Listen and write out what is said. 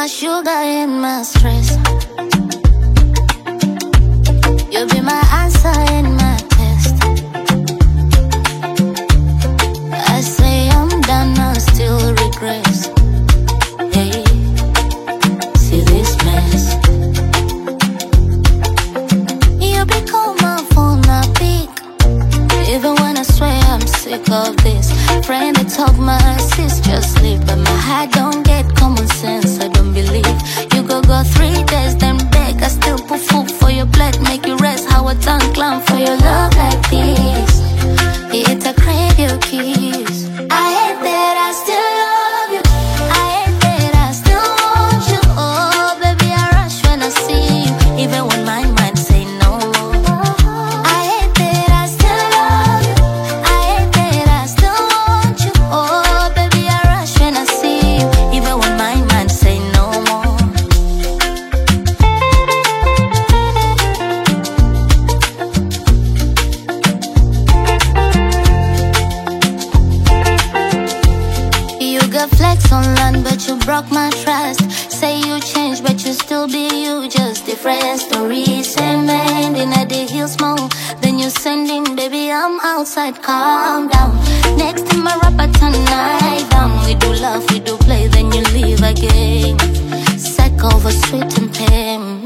my sugar and my stress. You be my answer and my test. I say I'm done, I still regress. Hey, see this mess. You be call my phone, I pick. Even when I swear I'm sick of this. Friend, they talk my sis, just leave. But my heart don't get common sense, I don't believe. You go 3 days, then beg. I still put food for your plate, make you rest. How I tongue climb for your love like this. It's a crave your kiss. I hate that I still love you. I hate that I still want you. Oh, baby, I rush when I see you, even when my mind say no. I hate that I still love you. I hate that I still want you. Oh, baby, I rush when I see you, even when my mind say no more. You got flex online, but you broke my trust. Say you changed, but you still be you, just different stories. Same man in the hills more than you sending, baby. I'm outside, calm down. Next time I rap, I turn night down. We do love, we do play, then you leave again. Psych over sweet and pain.